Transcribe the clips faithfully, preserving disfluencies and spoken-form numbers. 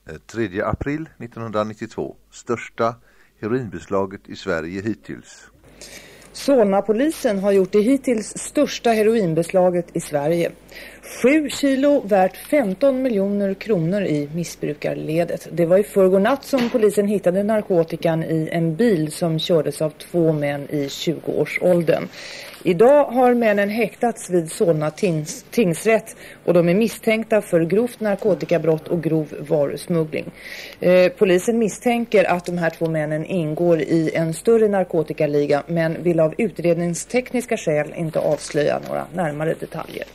tredje april nittonhundranittiotvå. Största heroinbeslaget i Sverige hittills. Solna-polisen har gjort det hittills största heroinbeslaget i Sverige. Sju kilo värt femton miljoner kronor i missbrukarledet. Det var i förrgår natt som polisen hittade narkotikan i en bil som kördes av två män i tjugoårsåldern. Idag har männen häktats vid Solna tings, tingsrätt och de är misstänkta för grovt narkotikabrott och grov varusmuggling. Eh, polisen misstänker att de här två männen ingår i en större narkotikaliga men vill av utredningstekniska skäl inte avslöja några närmare detaljer.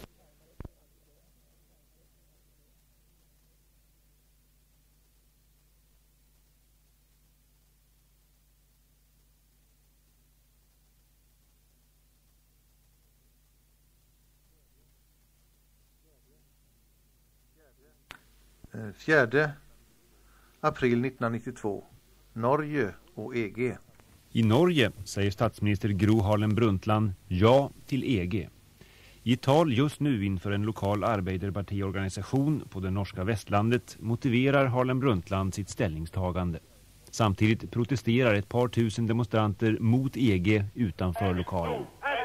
fjärde april nittonhundranittiotvå. Norge och E G. I Norge säger statsminister Gro Harlem Brundtland ja till E G. I ett tal just nu inför en lokal arbeiderpartiorganisation på det norska västlandet motiverar Harlem Brundtland sitt ställningstagande. Samtidigt protesterar ett par tusen demonstranter mot E G utanför lokalen.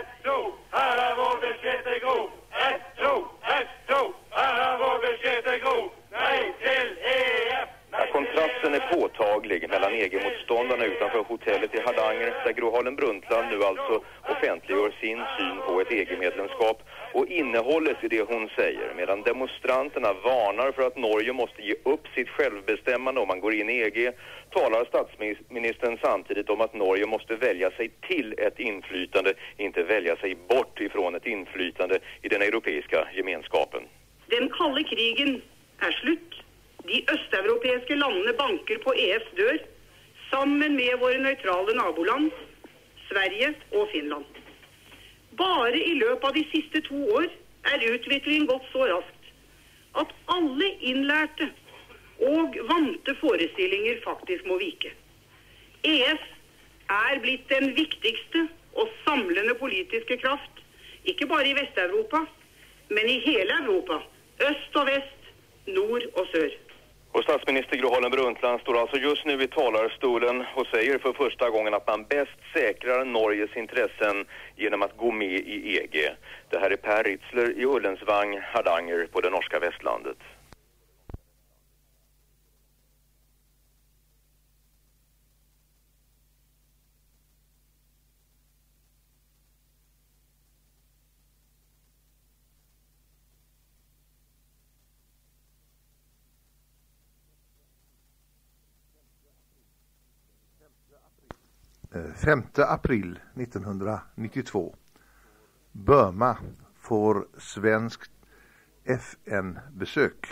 Kontrasten är påtaglig mellan E G-motståndarna utanför hotellet i Hardanger, där Gro Harlem Brundtland nu alltså offentliggör sin syn på ett E G-medlemskap och innehållet i det hon säger, medan demonstranterna varnar för att Norge måste ge upp sitt självbestämmande om man går in i E G, talar statsministern samtidigt om att Norge måste välja sig till ett inflytande, inte välja sig bort ifrån ett inflytande i den europeiska gemenskapen. Den kalla krigen är slut. De östeuropeiska landene banker på E F:s dør, sammen med våre neutrale naboland, Sverige och Finland. Bare i løpet av de siste to år er utviklingen gått så raskt at alle innlærte og vante forestillinger faktisk må vike. E F er blitt den viktigste og samlende politiske kraft, ikke bare i Vesteuropa, men i hele Europa, øst og vest, nord og sør. Och statsminister Gro Harlem Brundtland står alltså just nu i talarstolen och säger för första gången att man bäst säkrar Norges intressen genom att gå med i E G. Det här är Per Ritzler i Ullensvang, Hardanger på det norska västlandet. femte april nittonhundranittiotvå. Burma får svenskt F N-besök.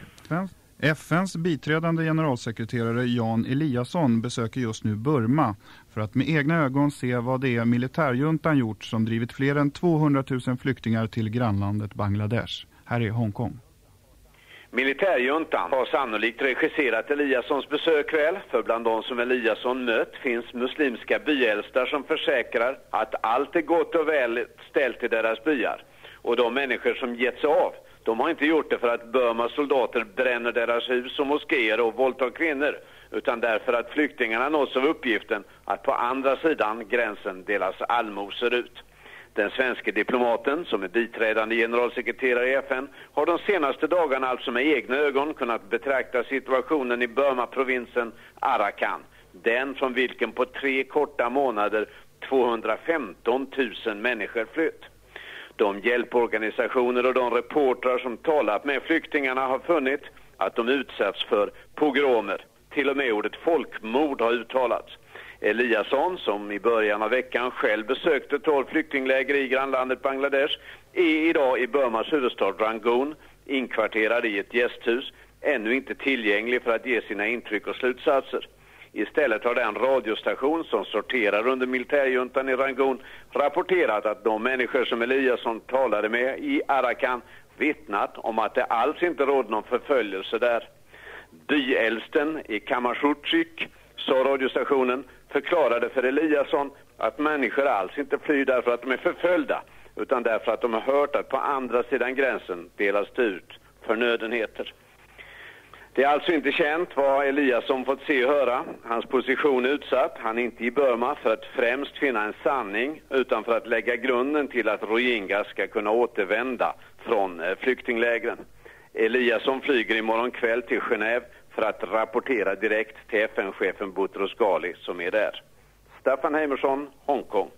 F N:s biträdande generalsekreterare Jan Eliasson besöker just nu Burma för att med egna ögon se vad det är militärjuntan gjort som drivit fler än tvåhundratusen flyktingar till grannlandet Bangladesh. Här är Hongkong. Militärjuntan har sannolikt regisserat Eliassons besök väl, för bland de som Eliasson mött finns muslimska byäldstar som försäkrar att allt är gott och väl ställt i deras byar. Och de människor som gett sig av, de har inte gjort det för att Burmas soldater bränner deras hus och moskéer och våldtar kvinnor, utan därför att flyktingarna nås av uppgiften att på andra sidan gränsen delas allmosor ut. Den svenska diplomaten, som är biträdande generalsekreterare i F N, har de senaste dagarna alltså med egna ögon kunnat betrakta situationen i Burma-provinsen Arakan. Den från vilken på tre korta månader tvåhundrafemton tusen människor flytt. De hjälporganisationer och de reportrar som talat med flyktingarna har funnit att de utsatts för pogromer. Till och med ordet folkmord har uttalats. Eliasson, som i början av veckan själv besökte tolv flyktingläger i grannlandet Bangladesh, är idag i Burmas huvudstad Rangoon, inkvarterad i ett gästhus, ännu inte tillgänglig för att ge sina intryck och slutsatser. Istället har den radiostation som sorterar under militärjuntan i Rangoon rapporterat att de människor som Eliasson talade med i Arakan vittnat om att det alls inte råder någon förföljelse där. Byäldsten i Kamashuchik, sa radiostationen, förklarade för Eliasson att människor alls inte flyr därför att de är förföljda, utan därför att de har hört att på andra sidan gränsen delas det ut förnödenheter. Det är alltså inte känt vad Eliasson fått se och höra. Hans position är utsatt. Han är inte i Burma för att främst finna en sanning utan för att lägga grunden till att Rohingya ska kunna återvända från flyktinglägren. Eliasson flyger imorgon kväll till Genève för att rapportera direkt till F N-chefen Boutros Ghali som är där. Staffan Heimersson, Hongkong.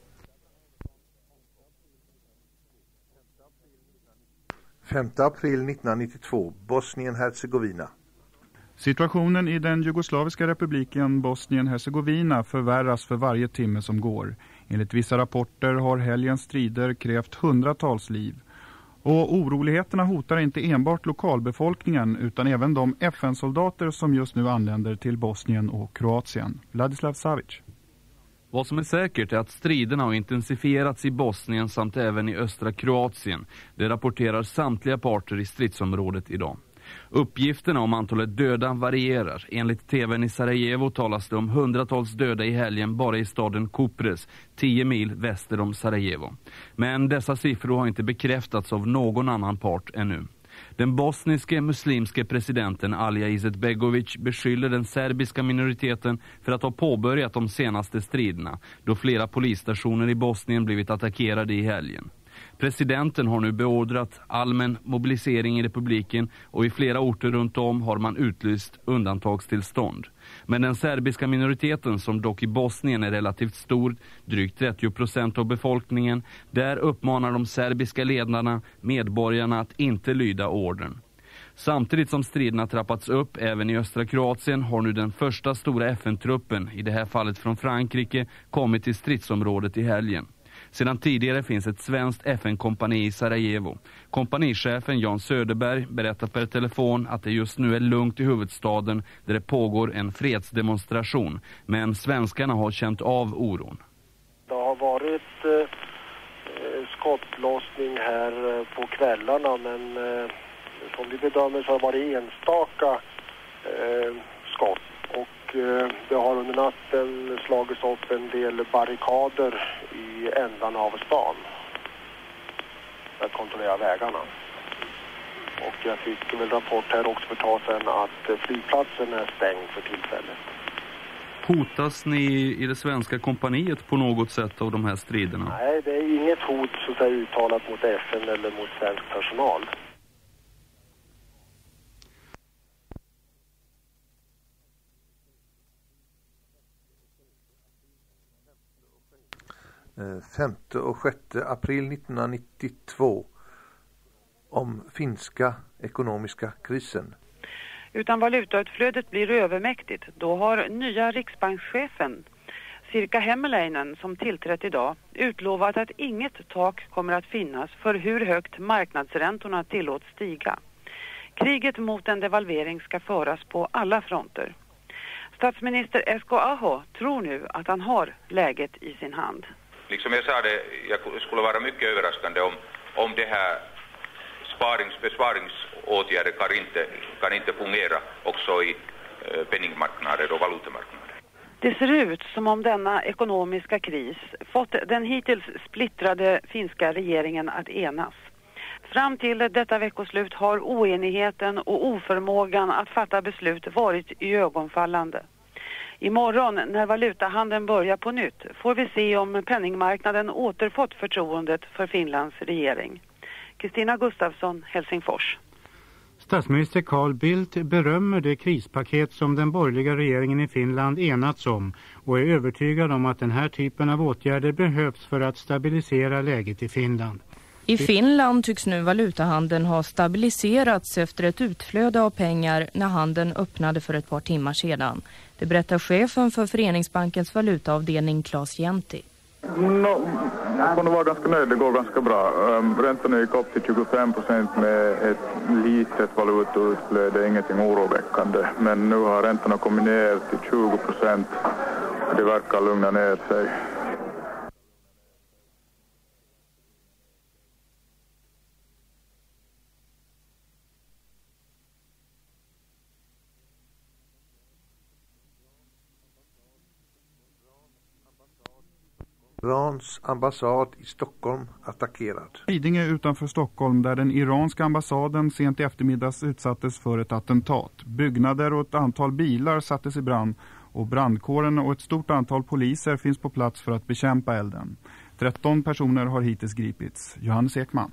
femte april nittonhundranittiotvå, Bosnien-Hercegovina. Situationen i den jugoslaviska republiken Bosnien-Hercegovina förvärras för varje timme som går. Enligt vissa rapporter har helgens strider krävt hundratals liv. Och oroligheterna hotar inte enbart lokalbefolkningen utan även de F N-soldater som just nu anländer till Bosnien och Kroatien. Vladislav Savic. Vad som är säkert är att striderna har intensifierats i Bosnien samt även i östra Kroatien. Det rapporterar samtliga parter i stridsområdet idag. Uppgifterna om antalet döda varierar. Enligt tvn i Sarajevo talas det om hundratals döda i helgen bara i staden Kupres, tio mil väster om Sarajevo. Men dessa siffror har inte bekräftats av någon annan part ännu. Den bosniske muslimske presidenten Alija Izetbegovic beskyller den serbiska minoriteten för att ha påbörjat de senaste striderna, då flera polisstationer i Bosnien blivit attackerade i helgen. Presidenten har nu beordrat allmän mobilisering i republiken och i flera orter runt om har man utlyst undantagstillstånd. Men den serbiska minoriteten, som dock i Bosnien är relativt stor, drygt trettio procent av befolkningen, där uppmanar de serbiska ledarna medborgarna att inte lyda ordern. Samtidigt som striderna trappats upp även i östra Kroatien har nu den första stora F N-truppen, i det här fallet från Frankrike, kommit till stridsområdet i helgen. Sedan tidigare finns ett svenskt F N-kompani i Sarajevo. Kompanichefen Jan Söderberg berättar per telefon att det just nu är lugnt i huvudstaden där det pågår en fredsdemonstration. Men svenskarna har känt av oron. Det har varit eh, skottlossning här eh, på kvällarna, men eh, som vi bedömer så har det varit enstaka eh, skott. Och eh, det har under natten slagits upp en del barrikader i ändan av stan för att kontrollera vägarna. Och jag fick väl rapport här också för ett tag sedan att flygplatsen är stängd för tillfället. Hotas ni i det svenska kompaniet på något sätt av de här striderna? Nej, det är inget hot så att säga uttalat mot F N eller mot svensk personal. femte och sjätte april nittonhundranittiotvå om finska ekonomiska krisen. Utan valutautflödet blir övermäktigt. Då har nya riksbankschefen Sirka Hämäläinen, som tillträtt idag, utlovat att inget tak kommer att finnas för hur högt marknadsräntorna tillåts stiga. Kriget mot en devalvering ska föras på alla fronter. Statsminister Esko Aho tror nu att han har läget i sin hand. Liksom jag sa det, jag skulle vara mycket överraskande om, om det här sparings, besparingsåtgärder kan inte, kan inte fungera också i eh, penningmarknader och valutamarknader. Det ser ut som om denna ekonomiska kris fått den hittills splittrade finska regeringen att enas. Fram till detta veckoslut har oenigheten och oförmågan att fatta beslut varit iögonfallande. Imorgon när valutahandeln börjar på nytt får vi se om penningmarknaden återfått förtroendet för Finlands regering. Kristina Gustafsson, Helsingfors. Statsminister Carl Bildt berömmer det krispaket som den borgerliga regeringen i Finland enats om och är övertygad om att den här typen av åtgärder behövs för att stabilisera läget i Finland. I Finland tycks nu valutahandeln ha stabiliserats efter ett utflöde av pengar när handeln öppnade för ett par timmar sedan. Det berättar chefen för Föreningsbankens valutaavdelning Claes Jenti. No, jag får nog vara ganska nöjd, det går ganska bra. Um, räntorna gick upp till tjugofem procent med ett litet valutautflöde, ingenting oroväckande. Men nu har räntorna kommit ner till tjugo procent och det verkar lugna ner sig. Irans ambassad i Stockholm attackerad. Lidingö utanför Stockholm där den iranska ambassaden sent i eftermiddags utsattes för ett attentat. Byggnader och ett antal bilar sattes i brand och brandkåren och ett stort antal poliser finns på plats för att bekämpa elden. tretton personer har hittills gripits. Johannes Ekman.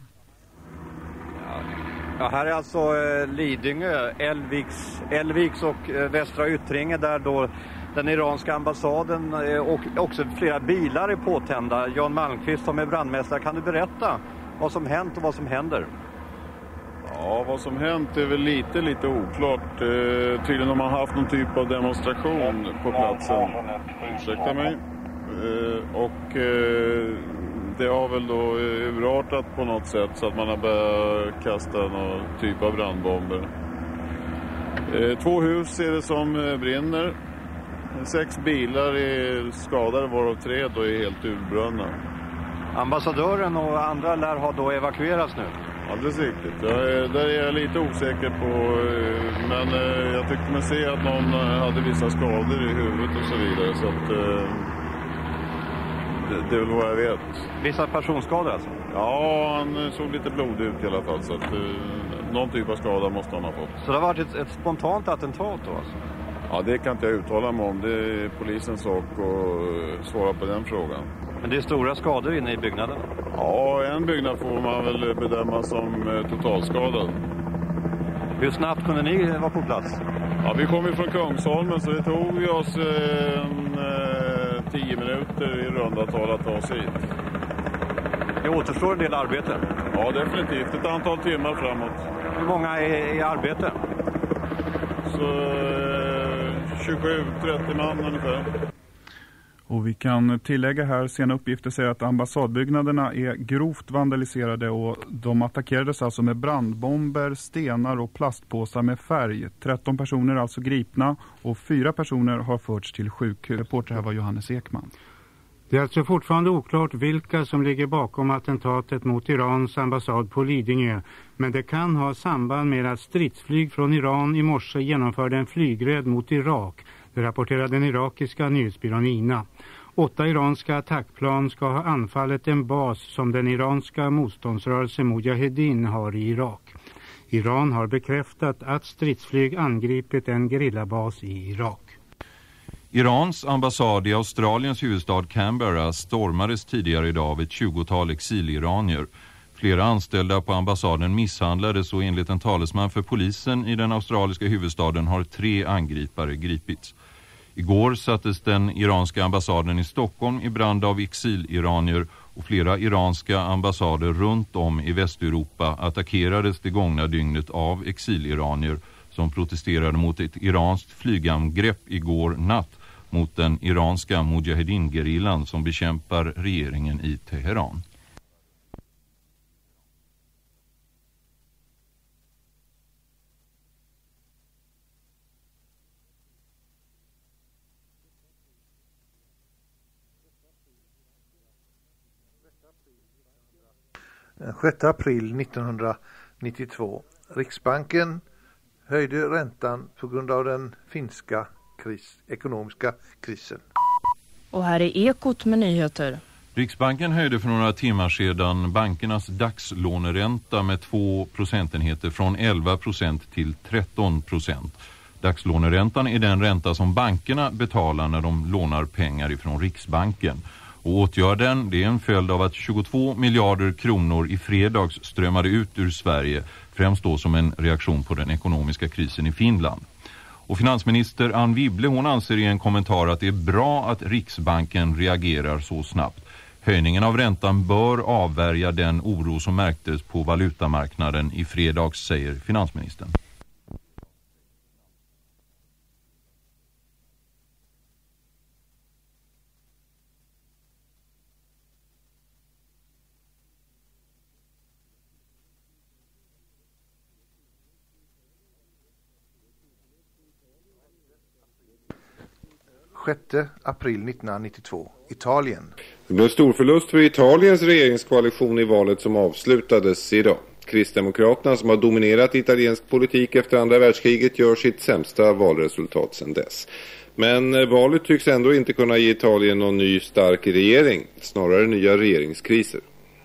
Ja, här är alltså eh, Lidingö, Älviks, Älviks och eh, Västra Yttringe där då den iranska ambassaden eh, och också flera bilar är påtända. Jan Malmqvist som är brandmästare, kan du berätta vad som hänt och vad som händer? Ja, vad som hänt är väl lite, lite oklart. Eh, tydligen har man haft någon typ av demonstration på platsen. Ursäkta mig. Eh, och eh, det har väl då urartat på något sätt så att man har börjat kasta någon typ av brandbomber. Eh, två hus är det som brinner. Sex bilar är skadade, varav tre då är helt urbrunna. Ambassadören och andra lär ha då evakuerats nu. Alldeles riktigt. Jag är, där är jag lite osäker på, men jag tyckte mig se att någon hade vissa skador i huvudet och så vidare. Så att, det, det är väl vad jag vet. Vissa personskador alltså? Ja, han såg lite blodig ut i alla fall. Så att, någon typ av skada måste han ha fått. Så det har varit ett, ett spontant attentat då alltså? Ja, det kan inte jag uttala mig om. Det är polisens sak att svara på den frågan. Men det är stora skador inne i byggnaden? Ja, en byggnad får man väl bedöma som totalskadad. Hur snabbt kunde ni vara på plats? Ja, vi kom ju från Kungsholmen så det tog ju oss en, eh, tio minuter i runda tal att ta oss hit. Det återstår en del arbete? Ja, definitivt. Ett antal timmar framåt. Hur många är i arbete? Så eh, tjugosju trettio man ungefär. Och vi kan tillägga här, sena uppgifter säger att ambassadbyggnaderna är grovt vandaliserade och de attackerades alltså med brandbomber, stenar och plastpåsar med färg. tretton personer är alltså gripna och fyra personer har förts till sjukhus. Reporter här var Johannes Ekman. Det är alltså fortfarande oklart vilka som ligger bakom attentatet mot Irans ambassad på Lidingö. Men det kan ha samband med att stridsflyg från Iran i morse genomförde en flygräd mot Irak. Det rapporterade den irakiska nyhetsbyrån I N A. Åtta iranska attackplan ska ha anfallit en bas som den iranska motståndsrörelsen Mujahedin har i Irak. Iran har bekräftat att stridsflyg angripit en gerillabas i Irak. Irans ambassad i Australiens huvudstad Canberra stormades tidigare idag av ett tjugotal exiliranier. Flera anställda på ambassaden misshandlades och enligt en talesman för polisen i den australiska huvudstaden har tre angripare gripits. Igår sattes den iranska ambassaden i Stockholm i brand av exiliranier och flera iranska ambassader runt om i Västeuropa attackerades det gångna dygnet av exiliranier som protesterade mot ett iranskt flygangrepp igår natt mot den iranska Mujahedin-gerillan som bekämpar regeringen i Teheran. Den sjätte april nittonhundranittiotvå. Riksbanken höjde räntan på grund av den finska kris, ekonomiska krisen. Och här är Ekot med nyheter. Riksbanken höjde för några timmar sedan bankernas dagslåneränta med två procentenheter från elva procent till tretton procent. Dagslåneräntan är den ränta som bankerna betalar när de lånar pengar ifrån Riksbanken. Och åtgärden det är en följd av att tjugotvå miljarder kronor i fredags strömmade ut ur Sverige, främst då som en reaktion på den ekonomiska krisen i Finland. Och finansminister Anne Wibble hon anser i en kommentar att det är bra att Riksbanken reagerar så snabbt. Höjningen av räntan bör avvärja den oro som märktes på valutamarknaden i fredags, säger finansministern. sjätte april nittonhundranittiotvå. Italien. Det blev stor förlust för Italiens regeringskoalition i valet som avslutades idag. Kristdemokraterna, som har dominerat italiensk politik efter andra världskriget, gör sitt sämsta valresultat sedan dess. Men valet tycks ändå inte kunna ge Italien någon ny stark regering, snarare nya regeringskriser.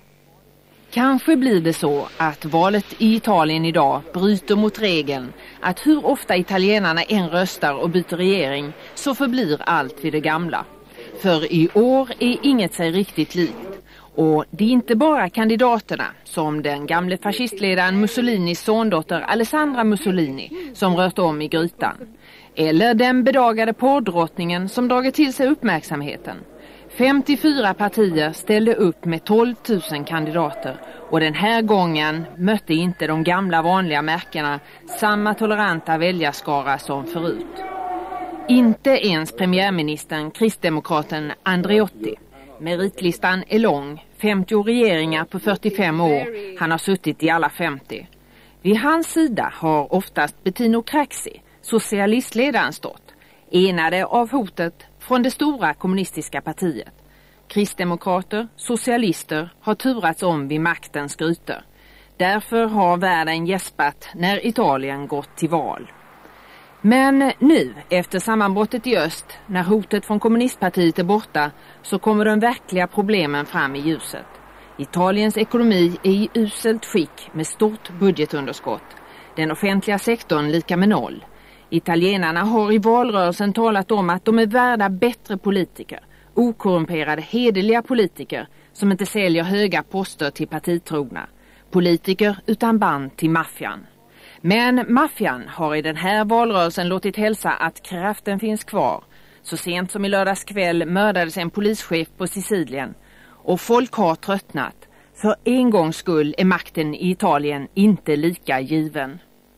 Kanske blir det så att valet i Italien idag bryter mot regeln att hur ofta italienarna än röstar och byter regering så förblir allt vid det gamla. För i år är inget sig riktigt likt. Och det är inte bara kandidaterna, som den gamle fascistledaren Mussolinis sondotter Alessandra Mussolini, som rört om i grytan. Eller den bedagade porrdrottningen som dragit till sig uppmärksamheten. femtiofyra partier ställde upp med tolv tusen kandidater och den här gången mötte inte de gamla vanliga märkena samma toleranta väljarskara som förut. Inte ens premiärministern, kristdemokraten Andreotti. Meritlistan är lång, femtio regeringar på fyrtiofem år. Han har suttit i alla femtio. Vid hans sida har oftast Bettino Craxi, socialistledaren, stått, enade av hotet från det stora kommunistiska partiet. Kristdemokrater, socialister har turats om vid maktens grytor. Därför har världen gäspat när Italien gått till val. Men nu, efter sammanbrottet i öst, när hotet från kommunistpartiet är borta, så kommer de verkliga problemen fram i ljuset. Italiens ekonomi är i uselt skick med stort budgetunderskott. Den offentliga sektorn lika med noll. Italienarna har i valrörelsen talat om att de är värda bättre politiker, okorrumperade, hederliga politiker som inte säljer höga poster till partitrogna. Politiker utan band till maffian. Men maffian har i den här valrörelsen låtit hälsa att kraften finns kvar. Så sent som i lördags kväll mördades en polischef på Sicilien. Och folk har tröttnat. För en gångs skull är makten i Italien inte lika given.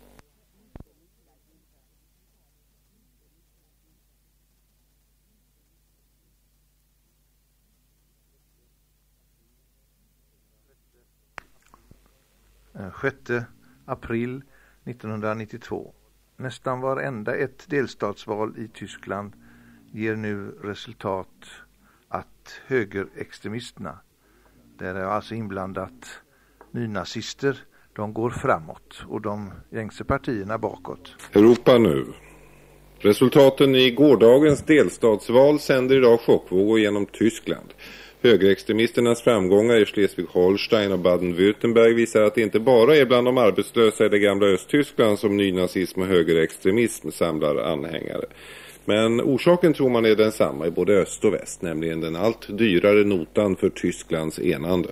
sjätte april nittonhundranittiotvå. Nästan varenda ett delstatsval i Tyskland ger nu resultat att högerextremisterna, där är alltså inblandat nynazister, de går framåt och de gängse partierna bakåt. Europa nu. Resultaten i gårdagens delstatsval sänder idag chockvågor genom Tyskland. Högerextremisternas framgångar i Schleswig-Holstein och Baden-Württemberg visar att det inte bara är bland de arbetslösa i det gamla Östtyskland som nynazism och högerextremism samlar anhängare. Men orsaken tror man är densamma i både öst och väst, nämligen den allt dyrare notan för Tysklands enande.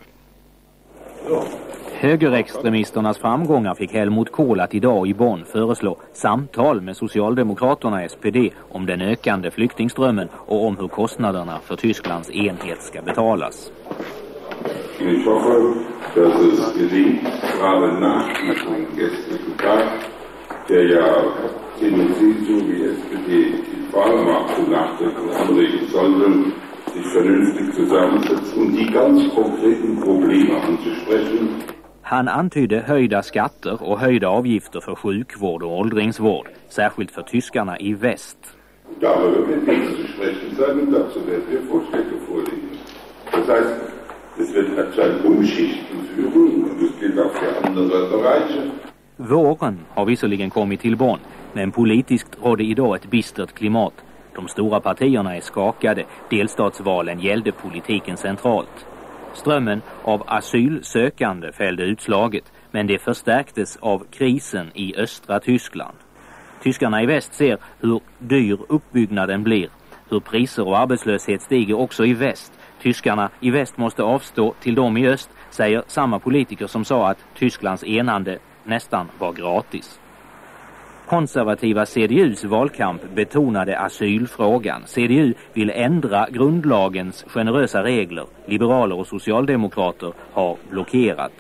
Högerextremisternas framgångar fick Helmut Kohl att idag i Bonn föreslå samtal med Socialdemokraterna S P D om den ökande flyktingströmmen och om hur kostnaderna för Tysklands enhet ska betalas. Ich hoffe, dass es gelingt, gerade nach dem gestrigen Tag, der ja Tendenz so wie S P D die Wahlmacht nachdenken anregen sollte, sich vernünftig zusammensetzen und die ganz konkreten Probleme anzusprechen. Han antydde höjda skatter och höjda avgifter för sjukvård och åldringsvård, särskilt för tyskarna i väst. Darüber wird nichts zu sprechen sein und dazu werden wir Vorschläge vorlegen. Das heißt, es wird zu einem Umschichten führen und das gilt auch für andere Bereiche. Våren har visserligen kommit till Bonn, men politiskt rådde idag ett bistert klimat. De stora partierna är skakade, delstatsvalen gällde politiken centralt. Strömmen av asylsökande fällde utslaget, men det förstärktes av krisen i östra Tyskland. Tyskarna i väst ser hur dyr uppbyggnaden blir, hur priser och arbetslöshet stiger också i väst. Tyskarna i väst måste avstå till dem i öst, säger samma politiker som sa att Tysklands enande nästan var gratis. Konservativa C D U:s valkamp betonade asylfrågan. C D U vill ändra grundlagens generösa regler. Liberaler och socialdemokrater har blockerat.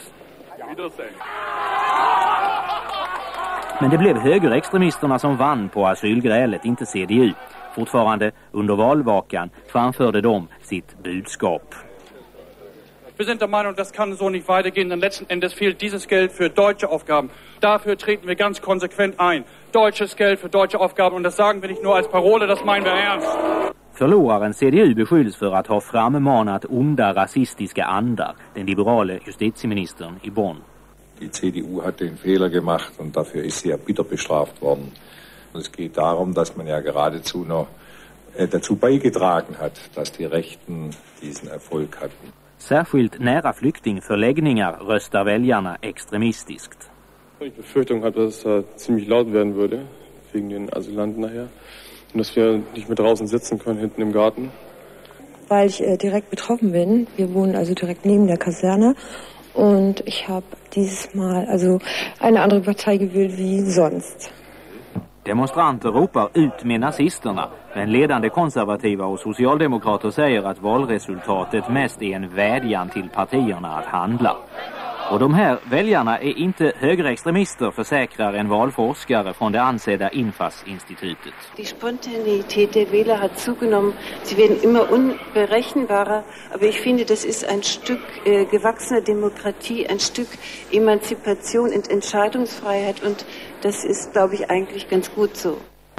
Men det blev högerextremisterna som vann på asylgrälet, inte C D U. Fortfarande under valvakan framförde de sitt budskap. Wir sind der Meinung, das kann so nicht weitergehen, denn letzten Endes fehlt dieses Geld für deutsche Aufgaben. Dafür treten wir ganz konsequent ein. Deutsches Geld für deutsche Aufgaben, und das sagen wir nicht nur als Parole, das meinen wir ernst. Förloraren C D U beskylls för att ha frammanat onda rasistiska andar, den liberale justitieministern i Bonn. Die C D U hat den Fehler gemacht und dafür ist sie ja bitter bestraft worden. Und es geht darum, dass man ja geradezu noch äh, dazu beigetragen hat, dass die Rechten diesen Erfolg hatten. Särskilt nära flyktingförläggningar röstar väljarna extremistiskt. Ich Befürchtung hatte, dass es uh, ziemlich laut werden würde, wegen den Asylanten nachher. Und dass wir nicht mehr draußen sitzen können, hinten im Garten. Weil ich äh, direkt betroffen bin. Wir wohnen also direkt neben der Kaserne. Und ich habe dieses Mal also eine andere Partei gewählt wie sonst. Demonstranter ropar ut med nazisterna, men ledande konservativa och socialdemokrater säger att valresultatet mest är en vädjan till partierna att handla. Och de här väljarna är inte högerextremister, försäkrar en valforskare från det ansedda Infas-institutet. Die Spontanität der Wähler hat zugenommen. Sie werden immer unberechenbarer. Aber ich finde, das ist ein Stück äh, gewachsener Demokratie, ein Stück Emanzipation und Entscheidungsfreiheit. Und das ist, glaube ich, eigentlich ganz gut so.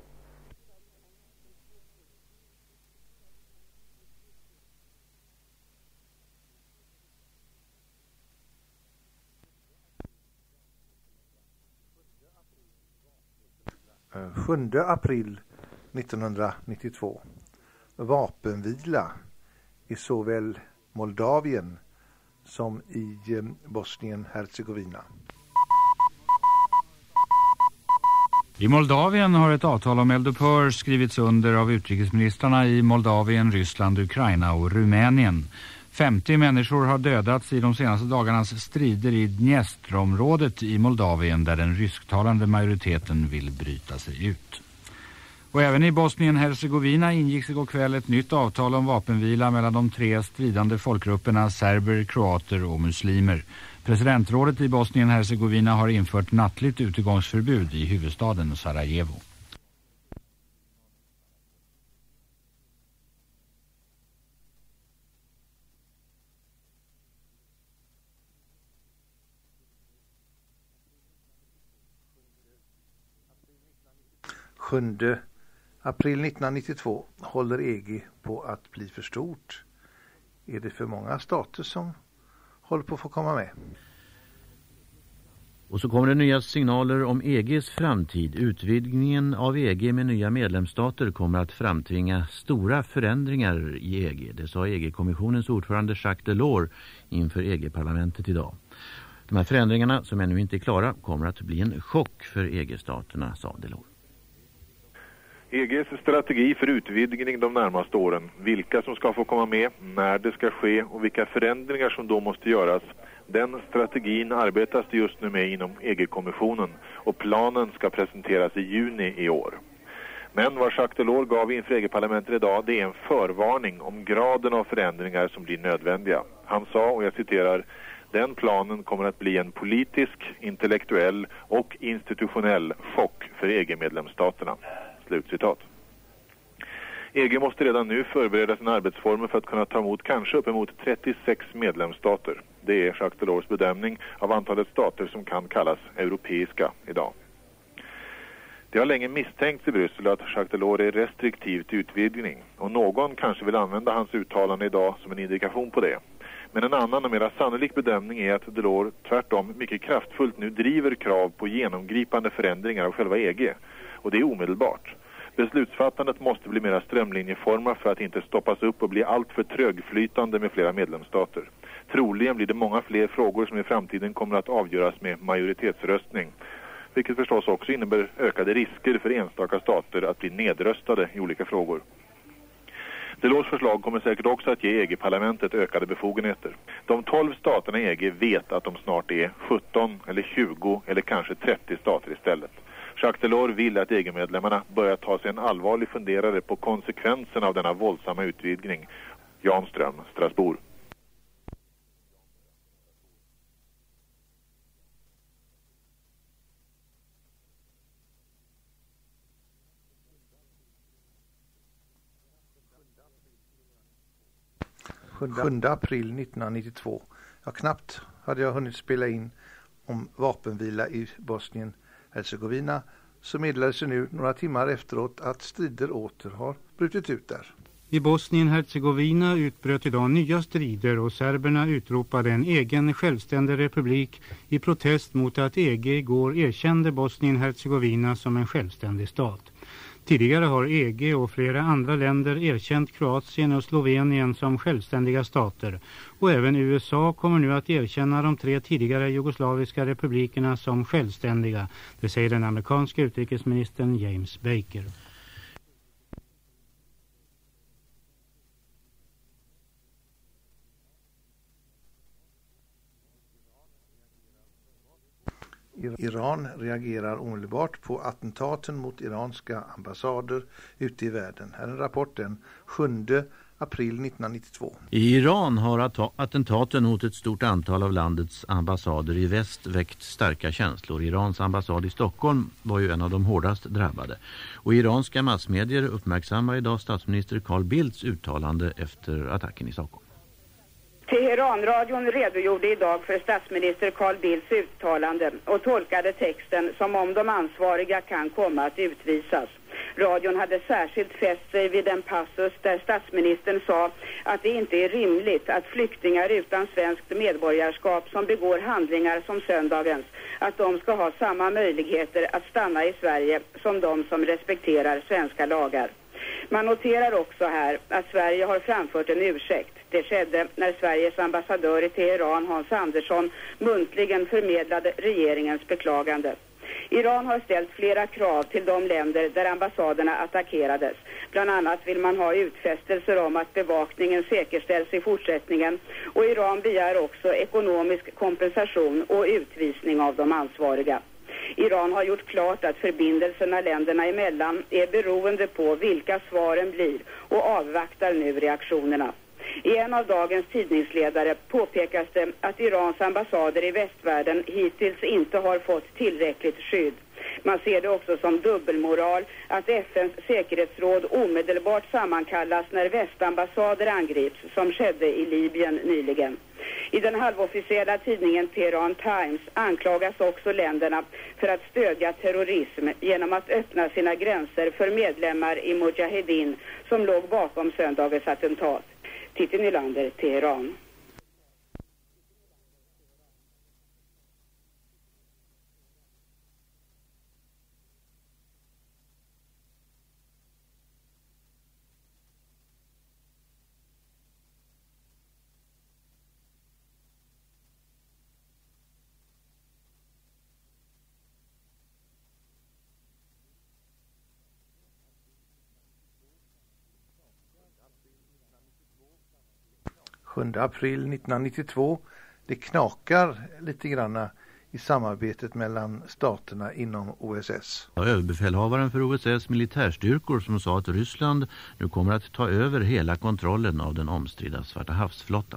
sjunde april nittonhundranittiotvå. Vapenvila i såväl Moldavien som i Bosnien-Hercegovina. I Moldavien har ett avtal om eldupphör skrivits under av utrikesministrarna i Moldavien, Ryssland, Ukraina och Rumänien. femtio människor har dödats i de senaste dagarnas strider i Dniestrområdet i Moldavien där den rysktalande majoriteten vill bryta sig ut. Och även i Bosnien-Hercegovina ingicks igår kväll ett nytt avtal om vapenvila mellan de tre stridande folkgrupperna serber, kroater och muslimer. Presidentrådet i Bosnien-Hercegovina har infört nattligt utegångsförbud i huvudstaden Sarajevo. sjunde april nittonhundranittiotvå håller E G på att bli för stort. Är det för många stater som håller på att få komma med? Och så kommer det nya signaler om E G:s framtid. Utvidgningen av E G med nya medlemsstater kommer att framtvinga stora förändringar i E G. Det sa E G-kommissionens ordförande Jacques Delors inför E G-parlamentet idag. De här förändringarna som ännu inte är klara kommer att bli en chock för E G-staterna, sa Delors. E G:s strategi för utvidgning de närmaste åren, vilka som ska få komma med, när det ska ske och vilka förändringar som då måste göras. Den strategin arbetas det just nu med inom E G-kommissionen och planen ska presenteras i juni i år. Men vad Jacques Delors gav inför E G-parlamentet idag, det är en förvarning om graden av förändringar som blir nödvändiga. Han sa, och jag citerar, den planen kommer att bli en politisk, intellektuell och institutionell chock för E G-medlemsstaterna. Slutcitat. E G måste redan nu förbereda sina arbetsformer för att kunna ta emot kanske uppemot trettiosex medlemsstater. Det är Jacques Delors bedömning av antalet stater som kan kallas europeiska idag. Det har länge misstänkts i Bryssel att Jacques Delors är restriktiv till utvidgning och någon kanske vill använda hans uttalande idag som en indikation på det. Men en annan och mer sannolik bedömning är att Delors tvärtom mycket kraftfullt nu driver krav på genomgripande förändringar av själva E G. Och det är omedelbart. Beslutsfattandet måste bli mer strömlinjeformat för att inte stoppas upp och bli allt för trögflytande med flera medlemsstater. Troligen blir det många fler frågor som i framtiden kommer att avgöras med majoritetsröstning. Vilket förstås också innebär ökade risker för enstaka stater att bli nedröstade i olika frågor. Delors förslag kommer säkert också att ge E G-parlamentet ökade befogenheter. De tolv staterna i E G vet att de snart är sjutton eller tjugo eller kanske trettio stater istället. Jacques Delors vill att E G-medlemmarna börjar ta sig en allvarlig funderare på konsekvenserna av denna våldsamma utvidgning. Jan Ström, Strasbourg. sjunde april nittonhundranittiotvå. Ja, knappt hade jag hunnit spela in om vapenvila i Bosnien-Hercegovina så meddelades nu några timmar efteråt att strider åter har brutit ut där. I Bosnien-Herzegovina utbröt idag nya strider och serberna utropade en egen självständig republik i protest mot att E G igår erkände Bosnien-Herzegovina som en självständig stat. Tidigare har E G och flera andra länder erkänt Kroatien och Slovenien som självständiga stater. Och även U S A kommer nu att erkänna de tre tidigare jugoslaviska republikerna som självständiga. Det säger den amerikanska utrikesministern James Baker. Iran reagerar omedelbart på attentaten mot iranska ambassader ute i världen. Här är en rapport den sjunde april nittonhundranittiotvå. I Iran har att- attentaten mot ett stort antal av landets ambassader i väst väckt starka känslor. Irans ambassad i Stockholm var ju en av de hårdast drabbade. Och iranska massmedier uppmärksammar idag statsminister Carl Bildts uttalande efter attacken i Stockholm. Teheranradion redogjorde idag för statsminister Carl Bildts uttalande och tolkade texten som om de ansvariga kan komma att utvisas. Radion hade särskilt fäst sig vid en passus där statsministern sa att det inte är rimligt att flyktingar utan svenskt medborgarskap som begår handlingar som söndagens, att de ska ha samma möjligheter att stanna i Sverige som de som respekterar svenska lagar. Man noterar också här att Sverige har framfört en ursäkt. Det skedde när Sveriges ambassadör i Teheran, Hans Andersson, muntligen förmedlade regeringens beklagande. Iran har ställt flera krav till de länder där ambassaderna attackerades. Bland annat vill man ha utfästelser om att bevakningen säkerställs i fortsättningen, och Iran begär också ekonomisk kompensation och utvisning av de ansvariga. Iran har gjort klart att förbindelserna länderna emellan är beroende på vilka svaren blir och avvaktar nu reaktionerna. I en av dagens tidningsledare påpekas det att Irans ambassader i västvärlden hittills inte har fått tillräckligt skydd. Man ser det också som dubbelmoral att F N:s säkerhetsråd omedelbart sammankallas när västambassader angrips, som skedde i Libyen nyligen. I den halvofficiella tidningen Tehran Times anklagas också länderna för att stödja terrorism genom att öppna sina gränser för medlemmar i Mujahedin som låg bakom söndagens attentat. Titti Nylander, Teheran. sjunde april nittonhundranittiotvå. Det knakar lite granna i samarbetet mellan staterna inom O S S. Ja, överbefälhavaren för O S S militärstyrkor som sa att Ryssland nu kommer att ta över hela kontrollen av den omstridda Svarta havsflottan.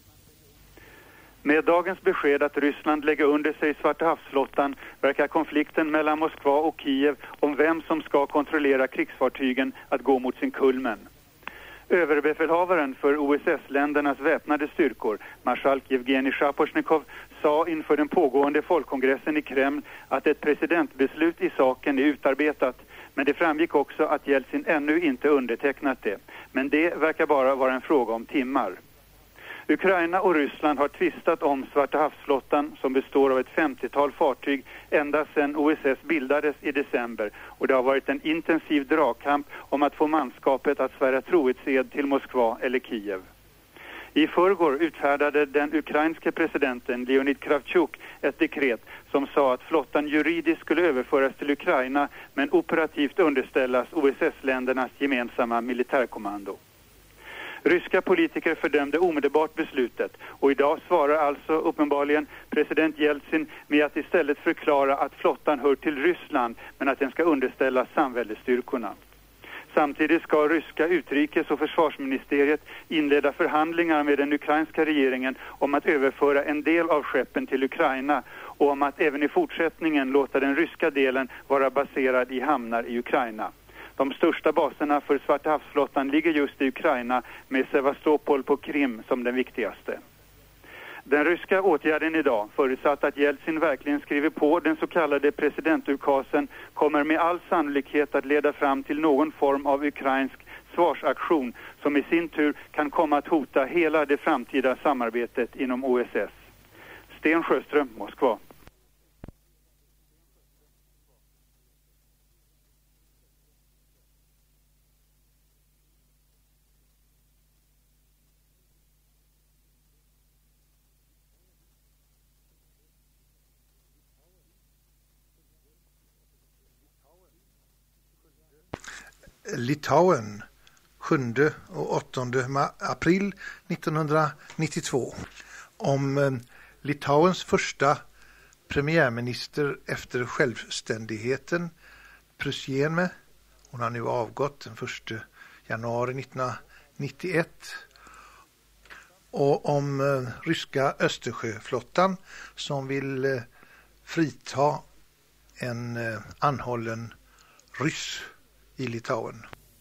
Med dagens besked att Ryssland lägger under sig Svarta havsflottan verkar konflikten mellan Moskva och Kiev om vem som ska kontrollera krigsfartygen att gå mot sin kulmen. Överbefälhavaren för O S S-ländernas väpnade styrkor, marskalk Evgenij Shaposhnikov, sa inför den pågående folkkongressen i Kreml att ett presidentbeslut i saken är utarbetat, men det framgick också att Jeltsin ännu inte undertecknat det. Men det verkar bara vara en fråga om timmar. Ukraina och Ryssland har tvistat om Svarta havsflottan som består av ett femtiotal fartyg ända sedan O S S bildades i december, och det har varit en intensiv dragkamp om att få manskapet att svära trohetsed till Moskva eller Kiev. I förrgår utfärdade den ukrainske presidenten Leonid Kravchuk ett dekret som sa att flottan juridiskt skulle överföras till Ukraina men operativt underställas O S S-ländernas gemensamma militärkommando. Ryska politiker fördömde omedelbart beslutet, och idag svarar alltså uppenbarligen president Jeltsin med att istället förklara att flottan hör till Ryssland men att den ska underställas samväldesstyrkorna. Samtidigt ska ryska utrikes- och försvarsministeriet inleda förhandlingar med den ukrainska regeringen om att överföra en del av skeppen till Ukraina och om att även i fortsättningen låta den ryska delen vara baserad i hamnar i Ukraina. De största baserna för Svarta havsflottan ligger just i Ukraina, med Sevastopol på Krim som den viktigaste. Den ryska åtgärden idag, förutsatt att Jeltsin verkligen skriver på den så kallade presidentukasen, kommer med all sannolikhet att leda fram till någon form av ukrainsk försvarsaktion som i sin tur kan komma att hota hela det framtida samarbetet inom O S S. Sten Sjöström, Moskva. Litauen sjunde och åttonde april nittonhundranittiotvå om eh, Litauens första premiärminister efter självständigheten, Prusjene. Hon har nu avgått den första januari nittonhundranittioett. Och om eh, ryska Östersjöflottan som vill eh, frita en eh, anhållen ryss i Litauen.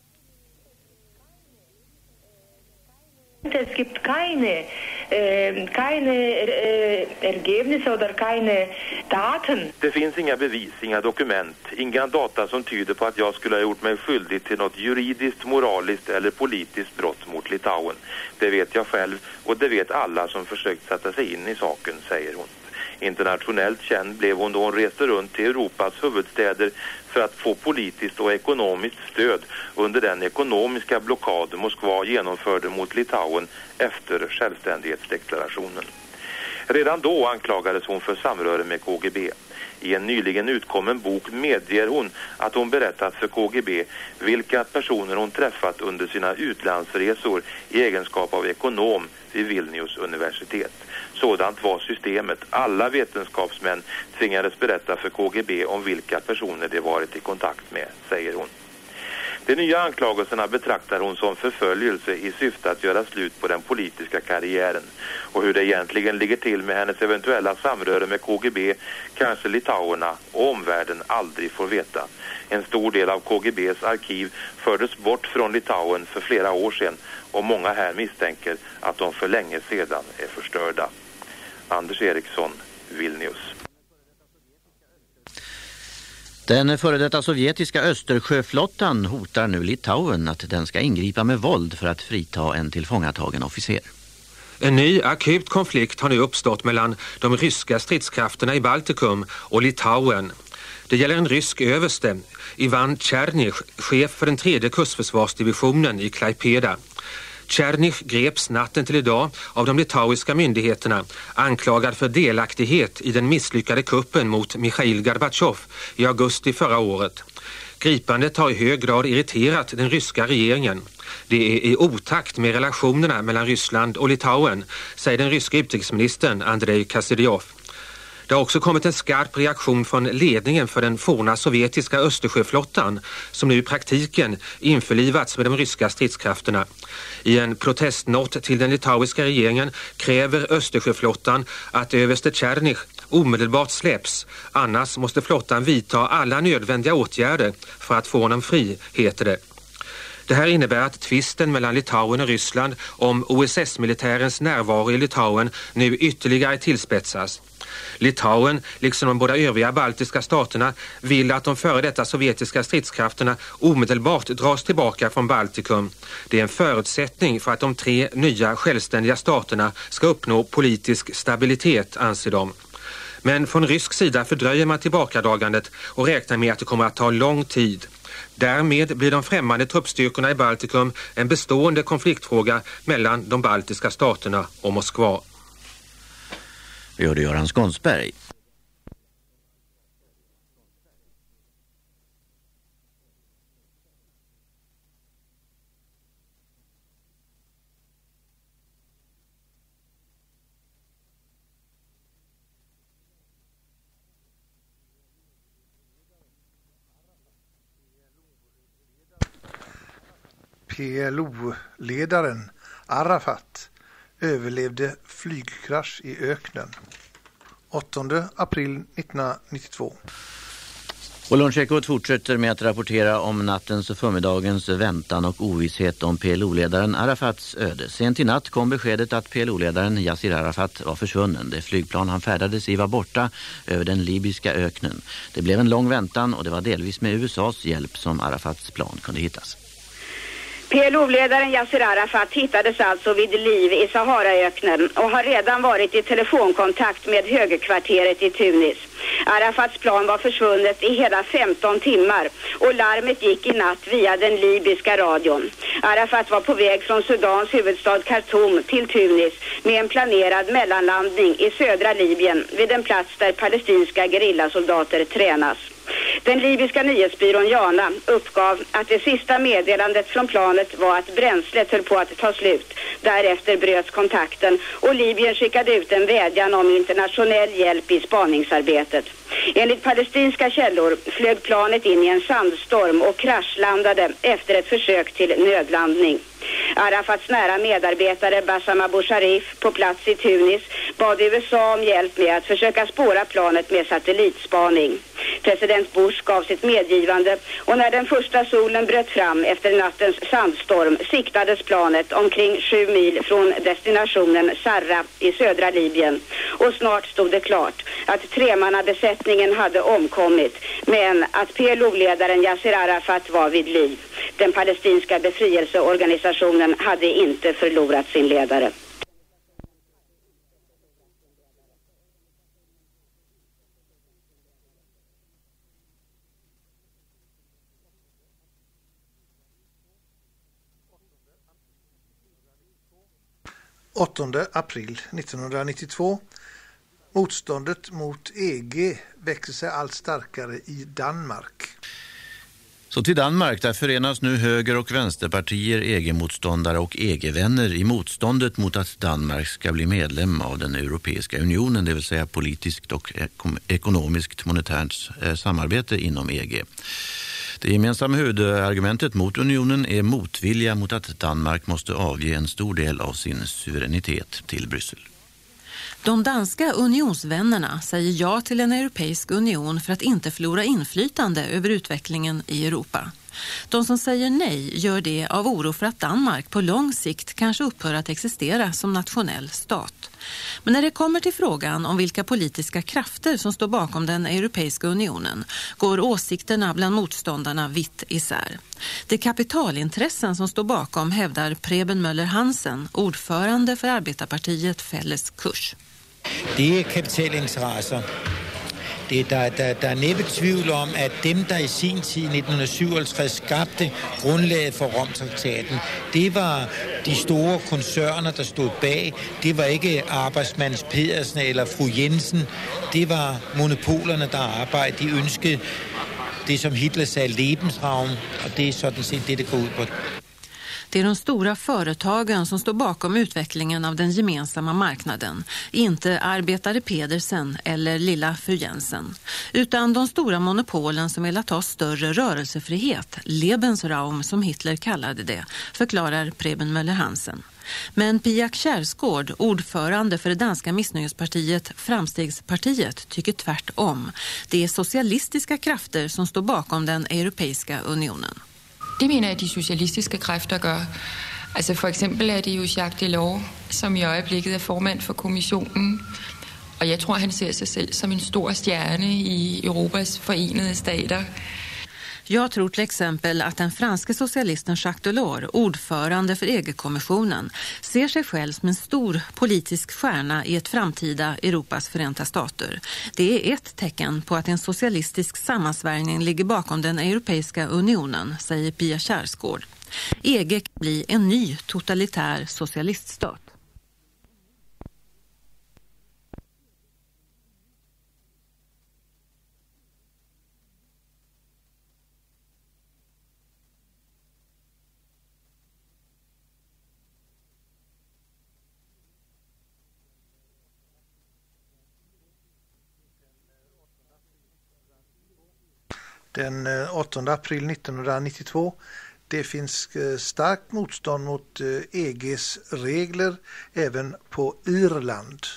Es gibt keine, äh, keine äh, Ergebnisse oder keine Daten. Det finns inga bevis, inga dokument, inga data som tyder på att jag skulle ha gjort mig skyldig till något juridiskt, moraliskt eller politiskt brott mot Litauen. Det vet jag själv och det vet alla som försökt sätta sig in i saken, säger hon. Internationellt känd blev hon då hon reste runt till Europas huvudstäder för att få politiskt och ekonomiskt stöd under den ekonomiska blockad Moskva genomförde mot Litauen efter självständighetsdeklarationen. Redan då anklagades hon för samröre med K G B. I en nyligen utkommen bok medger hon att hon berättat för K G B vilka personer hon träffat under sina utlandsresor i egenskap av ekonom vid Vilnius universitet. Sådant var systemet. Alla vetenskapsmän tvingades berätta för K G B om vilka personer de varit i kontakt med, säger hon. De nya anklagelserna betraktar hon som förföljelse i syfte att göra slut på den politiska karriären. Och hur det egentligen ligger till med hennes eventuella samröre med K G B kanske litauerna och omvärlden aldrig får veta. En stor del av K G B:s arkiv fördes bort från Litauen för flera år sedan och många här misstänker att de för länge sedan är förstörda. Anders Eriksson, Vilnius. Den före detta sovjetiska Östersjöflottan hotar nu Litauen att den ska ingripa med våld för att frita en tillfångatagen officer. En ny akut konflikt har nu uppstått mellan de ryska stridskrafterna i Baltikum och Litauen. Det gäller en rysk överste, Ivan Tjernich, chef för den tredje kustförsvarsdivisionen i Klaipeda. Tjernich greps natten till idag av de litauiska myndigheterna anklagad för delaktighet i den misslyckade kuppen mot Mikhail Gorbachev i augusti förra året. Gripandet har i hög grad irriterat den ryska regeringen. Det är i otakt med relationerna mellan Ryssland och Litauen, säger den ryska utrikesministern Andrei Kasyryov. Det har också kommit en skarp reaktion från ledningen för den forna sovjetiska Östersjöflottan som nu i praktiken införlivats med de ryska stridskrafterna. I en protestnot till den litauiska regeringen kräver Östersjöflottan att överste Tjernich omedelbart släpps. Annars måste flottan vidta alla nödvändiga åtgärder för att få honom fri, heter det. Det här innebär att tvisten mellan Litauen och Ryssland om O S S-militärens närvaro i Litauen nu ytterligare tillspetsas. Litauen, liksom de båda övriga baltiska staterna, vill att de före detta sovjetiska stridskrafterna omedelbart dras tillbaka från Baltikum. Det är en förutsättning för att de tre nya självständiga staterna ska uppnå politisk stabilitet, anser de. Men från rysk sida fördröjer man tillbakadragandet och räknar med att det kommer att ta lång tid. Därmed blir de främmande truppstyrkorna i Baltikum en bestående konfliktfråga mellan de baltiska staterna och Moskva. Vi hörde Göran Skånsberg. P L O-ledaren Arafat överlevde flygkrasch i öknen. åttonde april nittonhundranittiotvå. Och Lunchekot fortsätter med att rapportera om nattens och förmiddagens väntan och ovisshet om P L O-ledaren Arafats öde. Sent i natt kom beskedet att P L O-ledaren Yassir Arafat var försvunnen. Det flygplan han färdades i var borta över den libyska öknen. Det blev en lång väntan och det var delvis med U S A:s hjälp som Arafats plan kunde hittas. P L O-ledaren Yasser Arafat hittades alltså vid liv i Saharaöknen och har redan varit i telefonkontakt med högerkvarteret i Tunis. Arafats plan var försvunnet i hela femton timmar och larmet gick i natt via den libyska radion. Arafat var på väg från Sudans huvudstad Khartoum till Tunis med en planerad mellanlandning i södra Libyen vid en plats där palestinska gerillasoldater tränas. Den libyska nyhetsbyrån Jana uppgav att det sista meddelandet från planet var att bränslet höll på att ta slut. Därefter bröts kontakten och Libyen skickade ut en vädjan om internationell hjälp i spaningsarbetet. Enligt palestinska källor flög planet in i en sandstorm och kraschlandade efter ett försök till nödlandning. Arafats nära medarbetare Bassam Abu Sharif på plats i Tunis bad U S A om hjälp med att försöka spåra planet med satellitspaning. President Bush gav sitt medgivande och när den första solen bröt fram efter nattens sandstorm siktades planet omkring sju mil från destinationen Sarra i södra Libyen. Och snart stod det klart att tremannabesättningen hade omkommit men att P L O-ledaren Yasser Arafat var vid liv. Den palestinska befrielseorganisationen hade inte förlorat sin ledare. åttonde april nittonhundranittiotvå. Motståndet mot E G växer sig allt starkare i Danmark. Så till Danmark, där förenas nu höger- och vänsterpartier, E G-motståndare och E G-vänner i motståndet mot att Danmark ska bli medlem av den Europeiska unionen, det vill säga politiskt och ekonomiskt monetärt samarbete inom E G. Det gemensamma huvudargumentet mot unionen är motvilja mot att Danmark måste avge en stor del av sin suveränitet till Bryssel. De danska unionsvännerna säger ja till en europeisk union för att inte förlora inflytande över utvecklingen i Europa. De som säger nej gör det av oro för att Danmark på lång sikt kanske upphör att existera som nationell stat. Men när det kommer till frågan om vilka politiska krafter som står bakom den Europeiska unionen går åsikterna bland motståndarna vitt isär. Det kapitalintressen som står bakom hävdar Preben Møller Hansen, ordförande för Arbetarpartiet Fælles Kurs. Det är kapitalinteresser. Det är, der, der, der er næppe tvivl om, at dem, der i sin tid nitten syvoghalvtreds skabte grundlaget for Romtraktaten, det var de store koncerner, der stod bag. Det var ikke arbejdsmands Pedersen eller fru Jensen. Det var monopolerne, der arbejdede. De ønskede det, som Hitler sagde, Lebensraum, og det er sådan set det, det går ud på. Det är de stora företagen som står bakom utvecklingen av den gemensamma marknaden, inte arbetare Pedersen eller lilla fru Jensen, utan de stora monopolen som vill ta större rörelsefrihet, Lebensraum som Hitler kallade det, förklarar Preben Møller Hansen. Men Pia Kjærsgaard, ordförande för det danska missnöjespartiet Framstegspartiet, tycker tvärtom. Det är socialistiska krafter som står bakom den europeiska unionen. Det mener jeg, de socialistiske kræfter gør. Altså for eksempel er det jo Jacques Delors, som i øjeblikket er formand for kommissionen. Og jeg tror, han ser sig selv som en stor stjerne i Europas forenede stater. Jag tror till exempel att den franske socialisten Jacques Delors, ordförande för E G-kommissionen, ser sig själv som en stor politisk stjärna i ett framtida Europas förenta stater. Det är ett tecken på att en socialistisk sammansvärjning ligger bakom den Europeiska unionen, säger Pia Kjærsgaard. E G kan bli en ny totalitär socialiststat. Den åttonde april nittonhundranittiotvå. Det finns starkt motstånd mot E G:s regler även på Irland.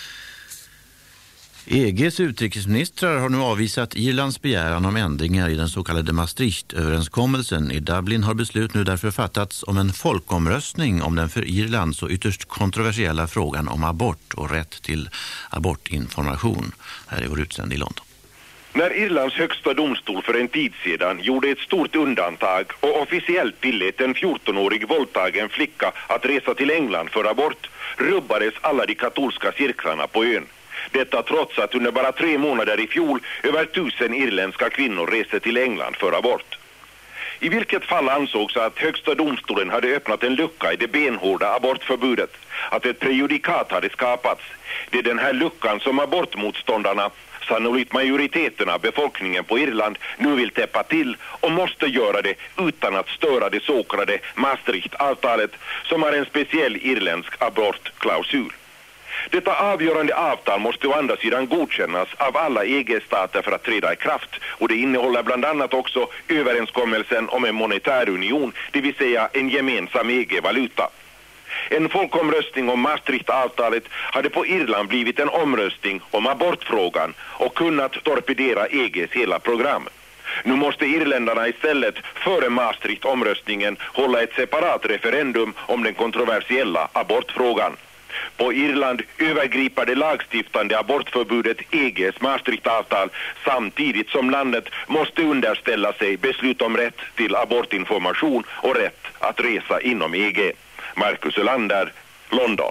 E G:s utrikesministrar har nu avvisat Irlands begäran om ändringar i den så kallade Maastricht-överenskommelsen. I Dublin har beslut nu därför fattats om en folkomröstning om den för Irland så ytterst kontroversiella frågan om abort och rätt till abortinformation. Här är vår utsänd i London. När Irlands högsta domstol för en tid sedan gjorde ett stort undantag och officiellt tillät en fjortonårig våldtagen flicka att resa till England för abort, rubbades alla de katolska cirklarna på ön. Detta trots att under bara tre månader i fjol över tusen irländska kvinnor reste till England för abort. I vilket fall ansågs att högsta domstolen hade öppnat en lucka i det benhårda abortförbudet, att ett prejudikat hade skapats. Det är den här luckan som abortmotståndarna, sannolikt majoriteten av befolkningen på Irland, nu vill täppa till och måste göra det utan att störa det så kallade Maastricht-avtalet som har en speciell irländsk abortklausul. Detta avgörande avtal måste å andra sidan godkännas av alla E G-stater för att träda i kraft, och det innehåller bland annat också överenskommelsen om en monetär union, det vill säga en gemensam E G-valuta. En folkomröstning om Maastricht-avtalet hade på Irland blivit en omröstning om abortfrågan och kunnat torpedera E G:s hela program. Nu måste irländarna istället före Maastricht-omröstningen hålla ett separat referendum om den kontroversiella abortfrågan. På Irland övergripar det lagstiftande abortförbudet E G:s Maastricht-avtal samtidigt som landet måste underställa sig beslut om rätt till abortinformation och rätt att resa inom E G. Marcus Ölander, London.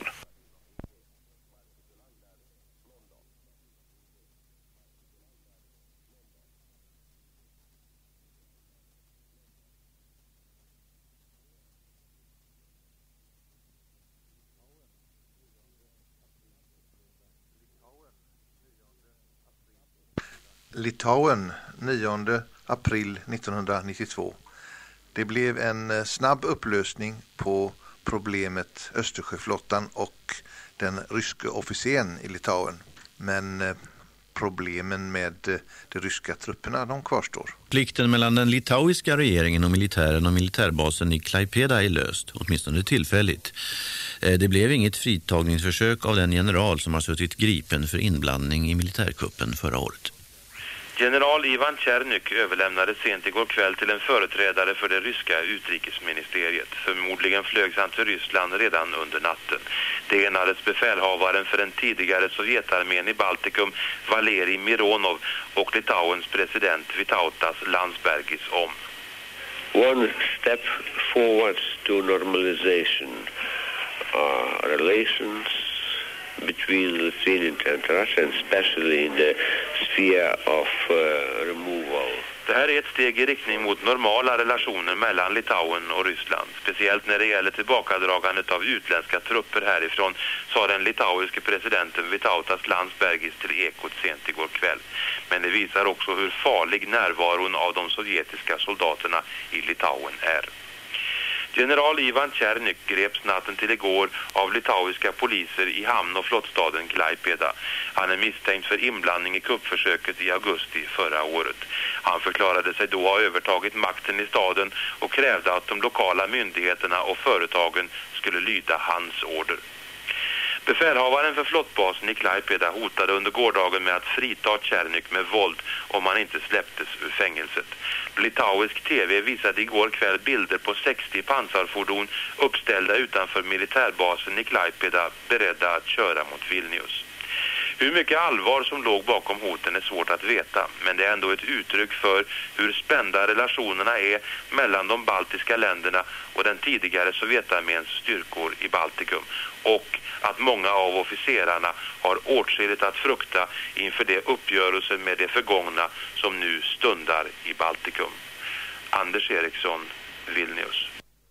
Litauen nionde april nittonhundranittiotvå. Det blev en snabb upplösning på problemet Östersjöflottan och den ryske officeren i Litauen. Men problemen med de ryska trupperna, de kvarstår. Konflikten mellan den litauiska regeringen och militären och militärbasen i Klaipeda är löst, åtminstone tillfälligt. Det blev inget fritagningsförsök av den general som har suttit gripen för inblandning i militärkuppen förra året. General Ivan Tjernyk överlämnades sent igår kväll till en företrädare för det ryska utrikesministeriet. Förmodligen flögs han till Ryssland redan under natten. Det enades befälhavaren för den tidigare Sovjetarmén i Baltikum, Valeri Mironov, och Litauens president Vytautas Landsbergis om. One step forward to normalization uh, relations between Lithuania and Russia, and especially in the sphere of uh, removal. Det här är ett steg i riktning mot normala relationer mellan Litauen och Ryssland. Speciellt när det gäller tillbakadragandet av utländska trupper härifrån, sa den litauiske presidenten Vytautas Landsbergis till Ekot sent igår kväll. Men det visar också hur farlig närvaron av de sovjetiska soldaterna i Litauen är. General Ivan Tjernyk greps natten till igår av litauiska poliser i hamn- och flottstaden Klaipeda. Han är misstänkt för inblandning i kuppförsöket i augusti förra året. Han förklarade sig då ha övertagit makten i staden och krävde att de lokala myndigheterna och företagen skulle lyda hans order. Befälhavaren för flottbasen i Klaipeda hotade under gårdagen med att frita Tjernyk med våld om han inte släpptes ur fängelset. Litauisk tv visade igår kväll bilder på sextio pansarfordon uppställda utanför militärbasen i Klaipeda, beredda att köra mot Vilnius. Hur mycket allvar som låg bakom hoten är svårt att veta, men det är ändå ett uttryck för hur spända relationerna är mellan de baltiska länderna och den tidigare Sovjetarméns styrkor i Baltikum, och att många av officerarna har åtskilligt att frukta inför de uppgörelser med det förgångna som nu stundar i Baltikum. Anders Eriksson, Vilnius.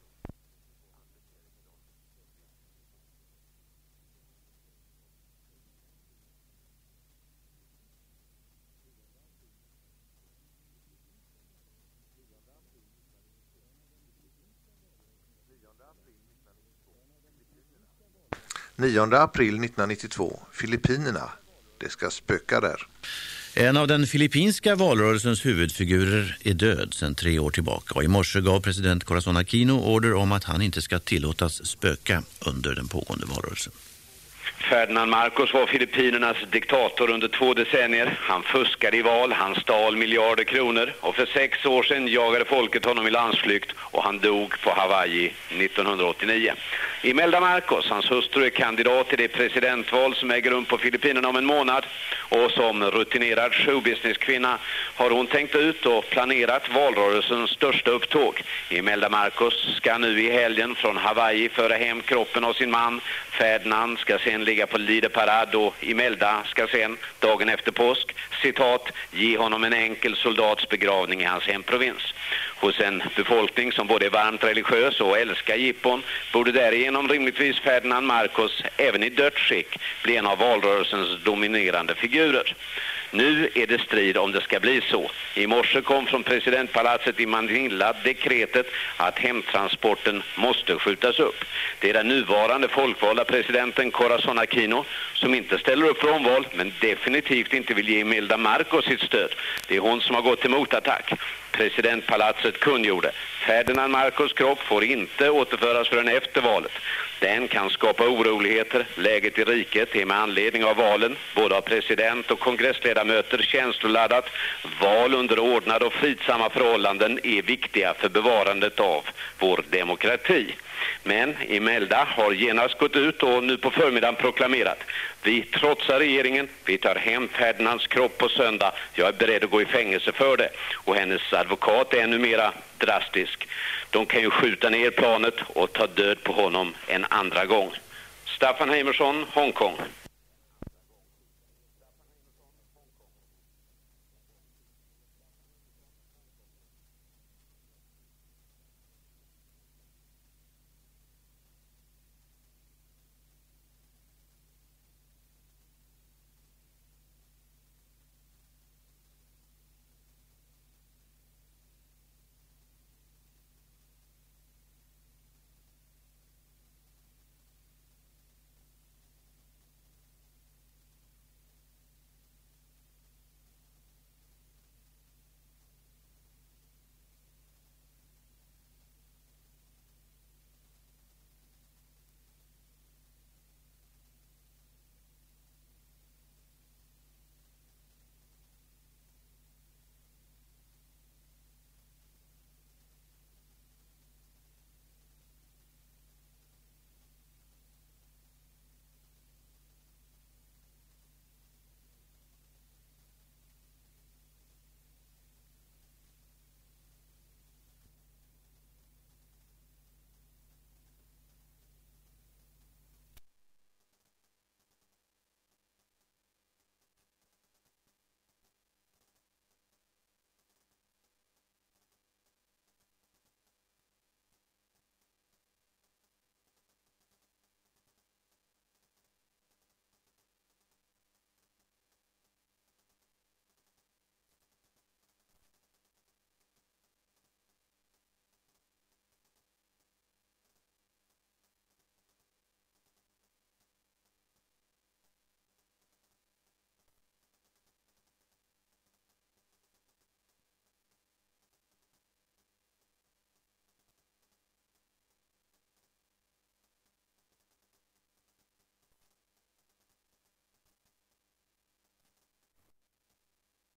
nionde april nittonhundranittiotvå. Filippinerna. Det ska spöka där. En av den filippinska valrörelsens huvudfigurer är död sedan tre år tillbaka. Och i morse gav president Corazon Aquino order om att han inte ska tillåtas spöka under den pågående valrörelsen. Ferdinand Marcos var Filippinernas diktator under två decennier. Han fuskade i val, han stal miljarder kronor, och för sex år sedan jagade folket honom i landsflykt och han dog på Hawaii nittonhundraåttionio. Imelda Marcos, hans hustru, är kandidat till det presidentval som äger rum på Filippinerna om en månad. Och som rutinerad showbusinesskvinna har hon tänkt ut och planerat valrörelsens största upptåg. Imelda Marcos ska nu i helgen från Hawaii föra hem kroppen av sin man. Ferdinand ska sen ligga på Lider Parad och Imelda ska sen, dagen efter påsk, citat, ge honom en enkel soldatsbegravning i hans hemprovins. Hos en befolkning som både är varmt religiös och älskar jippon borde därigenom rimligtvis Ferdinand Marcos även i dödsskick bli en av valrörelsens dominerande figurer. Nu är det strid om det ska bli så. I morse kom från presidentpalatset i Manila dekretet att hemtransporten måste skjutas upp. Det är den nuvarande folkvalda presidenten Corazon Aquino som inte ställer upp för omval men definitivt inte vill ge Imelda Marcos sitt stöd. Det är hon som har gått till motattack. Presidentpalatset kungjorde. Ferdinand Marcos kropp får inte återföras förrän efter valet. Den kan skapa oroligheter. Läget i riket är med anledning av valen, både av president och kongressledamöter, känsloladdat. Val under ordnade och fridsamma förhållanden är viktiga för bevarandet av vår demokrati. Men Imelda har genast gått ut och nu på förmiddagen proklamerat: vi trotsar regeringen, vi tar hem Ferdinands kropp på söndag, jag är beredd att gå i fängelse för det. Och hennes advokat är ännu mera drastisk. De kan ju skjuta ner planet och ta död på honom en andra gång. Staffan Heimersson, Hongkong.